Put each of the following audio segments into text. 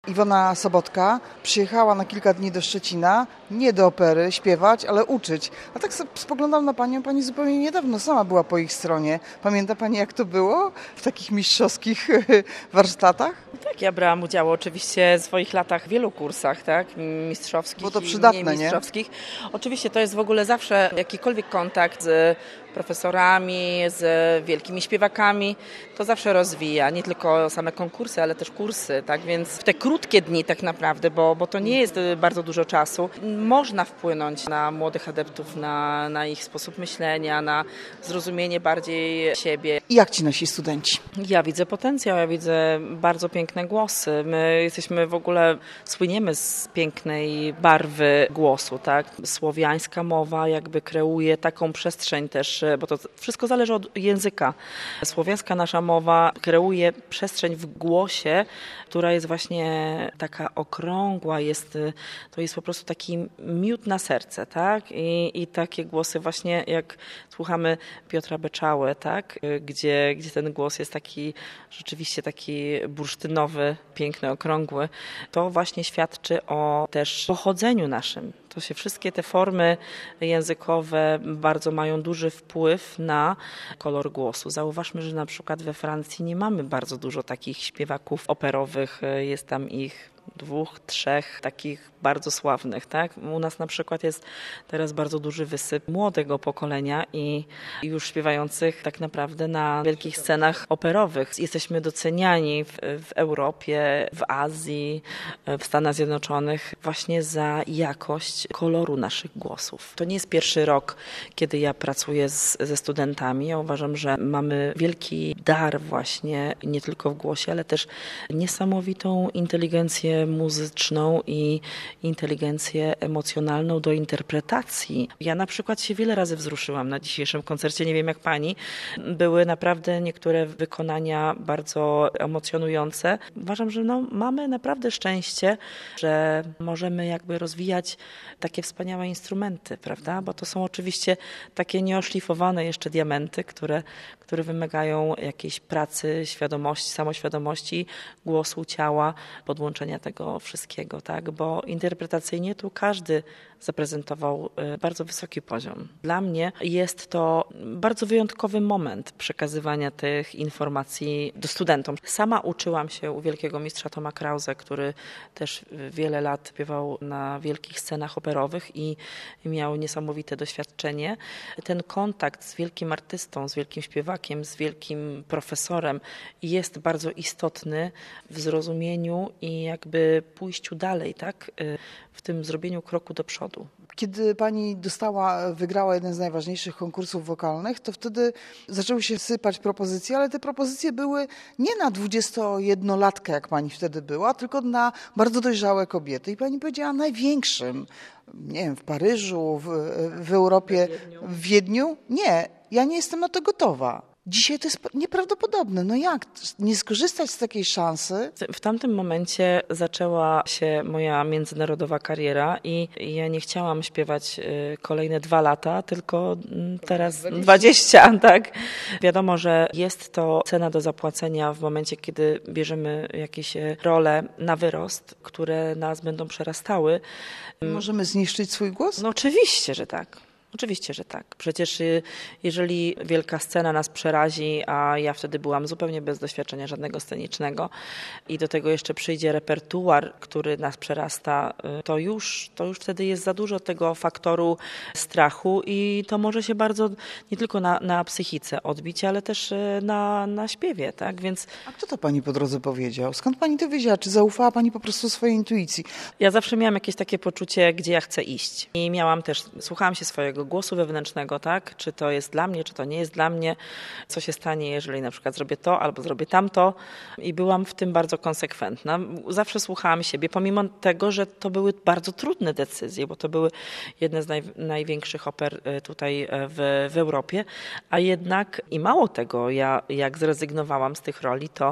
Iwona Sobotka przyjechała na kilka dni do Szczecina, nie do opery śpiewać, ale uczyć. A tak spoglądam na panią, pani zupełnie niedawno sama była po ich stronie. Pamięta pani, jak to było w takich mistrzowskich warsztatach? Tak, ja brałam udział oczywiście w swoich latach w wielu kursach, tak, mistrzowskich Bo to przydatne, i mistrzowskich. Oczywiście to jest w ogóle zawsze jakikolwiek kontakt z profesorami, z wielkimi śpiewakami, to zawsze rozwija, nie tylko same konkursy, ale też kursy, tak, więc w te krótkie dni tak naprawdę, bo to nie jest bardzo dużo czasu, można wpłynąć na młodych adeptów, na ich sposób myślenia, na zrozumienie bardziej siebie. I jak ci nasi studenci? Ja widzę potencjał, ja widzę bardzo piękne głosy. My jesteśmy w ogóle, słyniemy z pięknej barwy głosu, tak? Słowiańska mowa jakby kreuje taką przestrzeń też, bo to wszystko zależy od języka. Słowiańska nasza mowa kreuje przestrzeń w głosie, która jest właśnie taka okrągła, to jest po prostu taki miód na serce, tak? I takie głosy właśnie jak słuchamy Piotra Beczały, tak? Gdzie ten głos jest taki rzeczywiście taki bursztynowy, piękny, okrągły, to właśnie świadczy o też pochodzeniu naszym. To się wszystkie te formy językowe bardzo mają duży wpływ na kolor głosu. Zauważmy, że na przykład we Francji nie mamy bardzo dużo takich śpiewaków operowych, jest tam ich 2, 3 takich bardzo sławnych, tak? U nas na przykład jest teraz bardzo duży wysyp młodego pokolenia i już śpiewających tak naprawdę na wielkich scenach operowych. Jesteśmy doceniani w Europie, w Azji, w Stanach Zjednoczonych właśnie za jakość koloru naszych głosów. To nie jest pierwszy rok, kiedy ja pracuję ze studentami. Ja uważam, że mamy wielki dar właśnie nie tylko w głosie, ale też niesamowitą inteligencję muzyczną i inteligencję emocjonalną do interpretacji. Ja na przykład się wiele razy wzruszyłam na dzisiejszym koncercie, nie wiem jak pani. Były naprawdę niektóre wykonania bardzo emocjonujące. Uważam, że mamy naprawdę szczęście, że możemy jakby rozwijać takie wspaniałe instrumenty, prawda? Bo to są oczywiście takie nieoszlifowane jeszcze diamenty, które wymagają jakiejś pracy, świadomości, samoświadomości, głosu, ciała, podłączenia tego wszystkiego, tak? Bo interpretacyjnie tu każdy zaprezentował bardzo wysoki poziom. Dla mnie jest to bardzo wyjątkowy moment przekazywania tych informacji do studentom. Sama uczyłam się u wielkiego mistrza Toma Krause, który też wiele lat śpiewał na wielkich scenach operowych i miał niesamowite doświadczenie. Ten kontakt z wielkim artystą, z wielkim śpiewakiem, z wielkim profesorem jest bardzo istotny w zrozumieniu i jakby pójściu dalej, tak? W tym zrobieniu kroku do przodu. Kiedy pani wygrała jeden z najważniejszych konkursów wokalnych, to wtedy zaczęły się sypać propozycje, ale te propozycje były nie na 21-latkę, jak pani wtedy była, tylko na bardzo dojrzałe kobiety. I pani powiedziała największym, nie wiem, w Paryżu, w Europie, w Wiedniu. Nie, ja nie jestem na to gotowa. Dzisiaj to jest nieprawdopodobne. No jak nie skorzystać z takiej szansy? W tamtym momencie zaczęła się moja międzynarodowa kariera i ja nie chciałam śpiewać kolejne 2 lata, tylko teraz 20, tak? Wiadomo, że jest to cena do zapłacenia w momencie, kiedy bierzemy jakieś role na wyrost, które nas będą przerastały. Możemy zniszczyć swój głos? No oczywiście, że tak. Oczywiście, że tak. Przecież jeżeli wielka scena nas przerazi, a ja wtedy byłam zupełnie bez doświadczenia żadnego scenicznego i do tego jeszcze przyjdzie repertuar, który nas przerasta, to już wtedy jest za dużo tego faktoru strachu i to może się bardzo nie tylko na psychice odbić, ale też na śpiewie, tak? Więc a kto to pani po drodze powiedział? Skąd pani to wiedziała? Czy zaufała pani po prostu swojej intuicji? Ja zawsze miałam jakieś takie poczucie, gdzie ja chcę iść. I słuchałam się swojego głosu wewnętrznego, tak? Czy to jest dla mnie, czy to nie jest dla mnie, co się stanie, jeżeli na przykład zrobię to albo zrobię tamto i byłam w tym bardzo konsekwentna. Zawsze słuchałam siebie, pomimo tego, że to były bardzo trudne decyzje, bo to były jedne z największych oper tutaj w Europie, a jednak i mało tego, ja jak zrezygnowałam z tych roli, to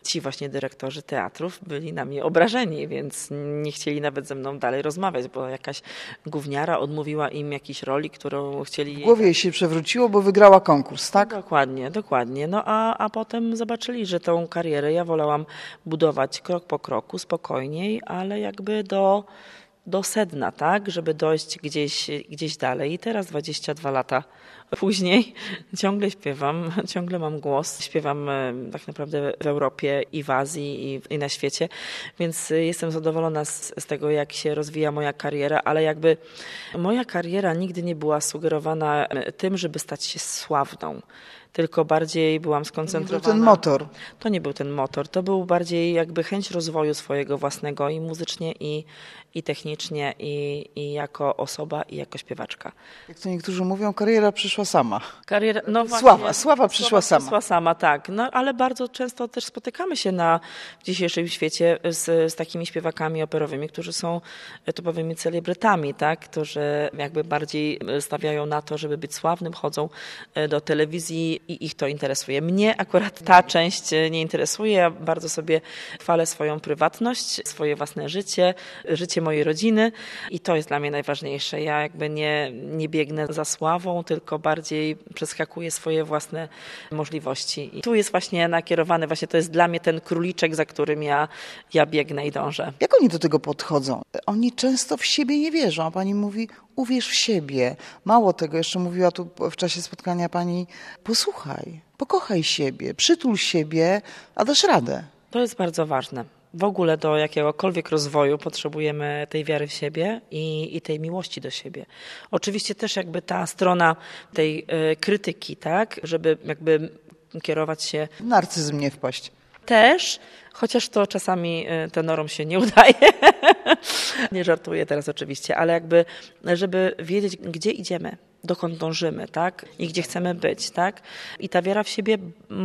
ci właśnie dyrektorzy teatrów byli na mnie obrażeni, więc nie chcieli nawet ze mną dalej rozmawiać, bo jakaś gówniara odmówiła im jakiejś roli, którą chcieli... W głowie jej się przewróciło, bo wygrała konkurs, tak? Dokładnie, dokładnie. No a potem zobaczyli, że tą karierę ja wolałam budować krok po kroku, spokojniej, ale jakby do sedna, tak, żeby dojść gdzieś dalej. I teraz 22 lata później ciągle śpiewam, ciągle mam głos. Śpiewam tak naprawdę w Europie i w Azji i na świecie, więc jestem zadowolona z tego, jak się rozwija moja kariera, ale jakby moja kariera nigdy nie była sugerowana tym, żeby stać się sławną. Tylko bardziej byłam skoncentrowana. To nie był ten motor. To nie był ten motor. To był bardziej jakby chęć rozwoju swojego własnego i muzycznie, i technicznie, i jako osoba, i jako śpiewaczka. Jak to niektórzy mówią, kariera przyszła sama. Kariera, no właśnie, Sława przyszła sama. Przyszła sama, tak. No, ale bardzo często też spotykamy się w dzisiejszym świecie z takimi śpiewakami operowymi, którzy są topowymi celebrytami, tak? Którzy jakby bardziej stawiają na to, żeby być sławnym, chodzą do telewizji i ich to interesuje. Mnie akurat ta część nie interesuje. Ja bardzo sobie chwalę swoją prywatność, swoje własne życie mojej rodziny i to jest dla mnie najważniejsze. Ja jakby nie biegnę za sławą, tylko bardziej przeskakuję swoje własne możliwości. I tu jest właśnie nakierowany, właśnie to jest dla mnie ten króliczek, za którym ja biegnę i dążę. Jak oni do tego podchodzą? Oni często w siebie nie wierzą, a pani mówi, uwierz w siebie. Mało tego, jeszcze mówiła tu w czasie spotkania pani, posłuchaj, pokochaj siebie, przytul siebie, a dasz radę. To jest bardzo ważne. W ogóle do jakiegokolwiek rozwoju potrzebujemy tej wiary w siebie i tej miłości do siebie. Oczywiście też jakby ta strona tej krytyki, tak, żeby jakby kierować się... W narcyzm nie wpaść. Też, chociaż to czasami tenorom się nie udaje. Nie żartuję teraz oczywiście, ale jakby, żeby wiedzieć, gdzie idziemy, dokąd dążymy, tak? I gdzie chcemy być, tak? I ta wiara w siebie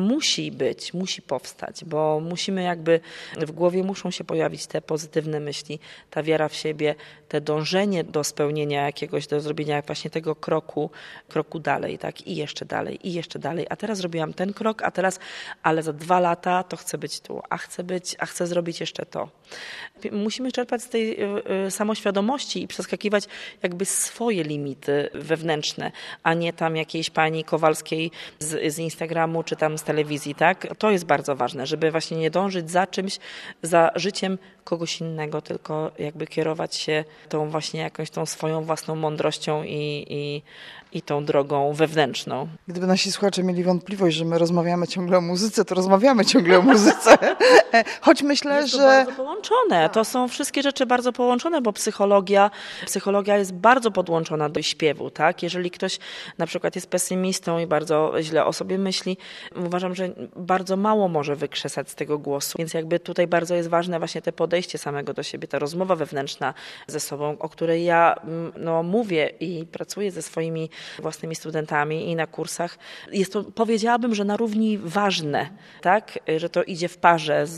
musi powstać, bo musimy jakby, w głowie muszą się pojawić te pozytywne myśli, ta wiara w siebie, te dążenie do spełnienia jakiegoś, do zrobienia właśnie tego kroku dalej, tak? I jeszcze dalej. A teraz zrobiłam ten krok, ale za 2 lata to chcę być tu, a chcę zrobić jeszcze to. Musimy czerpać z tej samoświadomości i przeskakiwać jakby swoje limity wewnętrzne, a nie tam jakiejś pani Kowalskiej z Instagramu czy tam z telewizji, tak? To jest bardzo ważne, żeby właśnie nie dążyć za czymś, za życiem kogoś innego, tylko jakby kierować się tą właśnie jakąś tą swoją własną mądrością i tą drogą wewnętrzną. Gdyby nasi słuchacze mieli wątpliwość, że my rozmawiamy ciągle o muzyce, to rozmawiamy ciągle o muzyce. Choć myślę, jest to że... bardzo połączone. To są wszystkie rzeczy bardzo połączone, bo psychologia jest bardzo podłączona do śpiewu, tak? Jeżeli ktoś na przykład jest pesymistą i bardzo źle o sobie myśli, uważam, że bardzo mało może wykrzesać z tego głosu. Więc jakby tutaj bardzo jest ważne właśnie te podejście samego do siebie, ta rozmowa wewnętrzna ze sobą, o której ja mówię i pracuję ze swoimi własnymi studentami i na kursach. Jest to, powiedziałabym, że na równi ważne, tak? Że to idzie w parze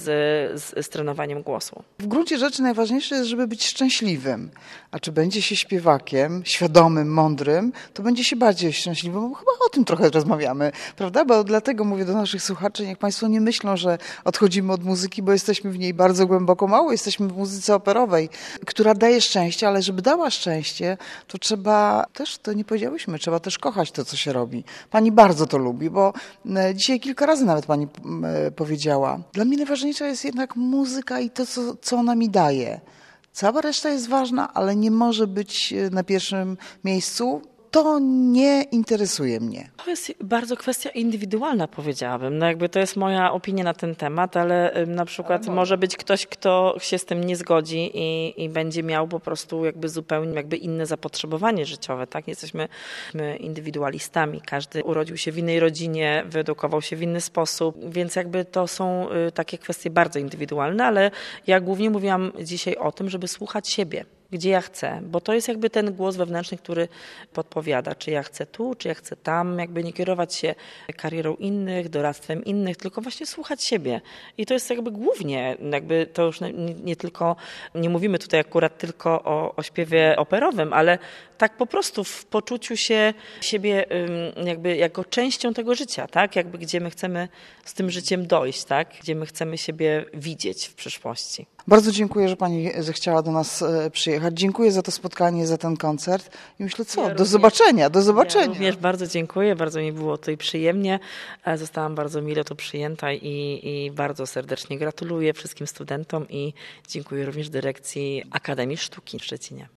z trenowaniem głosu. W gruncie rzeczy najważniejsze jest, żeby być szczęśliwym. A czy będzie się śpiewakiem, świadomym, mądrym, to będzie się bardziej szczęśliwym. Bo chyba o tym trochę rozmawiamy, prawda? Bo dlatego mówię do naszych słuchaczy, niech państwo nie myślą, że odchodzimy od muzyki, bo jesteśmy w niej bardzo głęboko. Mało jesteśmy w muzyce operowej, która daje szczęście, ale żeby dała szczęście, to trzeba też, to nie powiedziałyśmy, trzeba też kochać to, co się robi. Pani bardzo to lubi, bo dzisiaj kilka razy nawet pani powiedziała. Dla mnie najważniejsza jest jednak muzyka i to, co ona mi daje. Cała reszta jest ważna, ale nie może być na pierwszym miejscu. To nie interesuje mnie. To jest bardzo kwestia indywidualna, powiedziałabym. No jakby to jest moja opinia na ten temat, ale na przykład może być ktoś, kto się z tym nie zgodzi i będzie miał po prostu jakby zupełnie jakby inne zapotrzebowanie życiowe, tak? Jesteśmy indywidualistami. Każdy urodził się w innej rodzinie, wyedukował się w inny sposób, więc jakby to są takie kwestie bardzo indywidualne, ale ja głównie mówiłam dzisiaj o tym, żeby słuchać siebie. gdzie ja chcę, bo to jest jakby ten głos wewnętrzny, który podpowiada, czy ja chcę tu, czy ja chcę tam, jakby nie kierować się karierą innych, doradztwem innych, tylko właśnie słuchać siebie. I to jest jakby głównie, jakby to już nie tylko, nie mówimy tutaj akurat tylko o śpiewie operowym, ale tak po prostu w poczuciu się siebie jakby jako częścią tego życia, tak? Jakby gdzie my chcemy z tym życiem dojść, tak? Gdzie my chcemy siebie widzieć w przyszłości. Bardzo dziękuję, że pani zechciała do nas przyjechać. Dziękuję za to spotkanie, za ten koncert i myślę, do zobaczenia, do zobaczenia. Ja również bardzo dziękuję, bardzo mi było tutaj przyjemnie. Zostałam bardzo mile tu przyjęta i bardzo serdecznie gratuluję wszystkim studentom i dziękuję również dyrekcji Akademii Sztuki w Szczecinie.